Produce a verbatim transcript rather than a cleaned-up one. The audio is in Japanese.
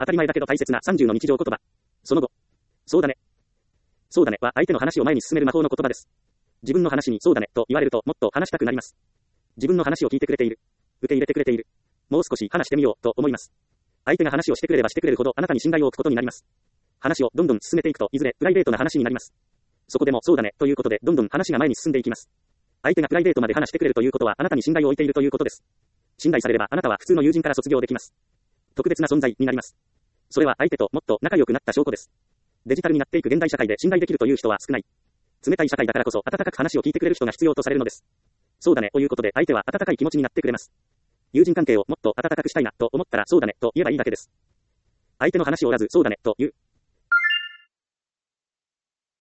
当たり前だけど大切なさんじゅうの日常言葉。その後。そうだね。そうだねは相手の話を前に進める魔法の言葉です。自分の話にそうだねと言われるともっと話したくなります。自分の話を聞いてくれている。受け入れてくれている。もう少し話してみようと思います。相手が話をしてくれればしてくれるほどあなたに信頼を置くことになります。話をどんどん進めていくといずれプライベートな話になります。そこでもそうだねということでどんどん話が前に進んでいきます。相手がプライベートまで話してくれるということはあなたに信頼を置いているということです。信頼されればあなたは普通の友人から卒業できます。特別な存在になります。それは相手ともっと仲良くなった証拠です。デジタルになっていく現代社会で信頼できるという人は少ない。冷たい社会だからこそ温かく話を聞いてくれる人が必要とされるのです。そうだねということで相手は温かい気持ちになってくれます。友人関係をもっと温かくしたいなと思ったらそうだねと言えばいいだけです。相手の話を折らずそうだねと言う。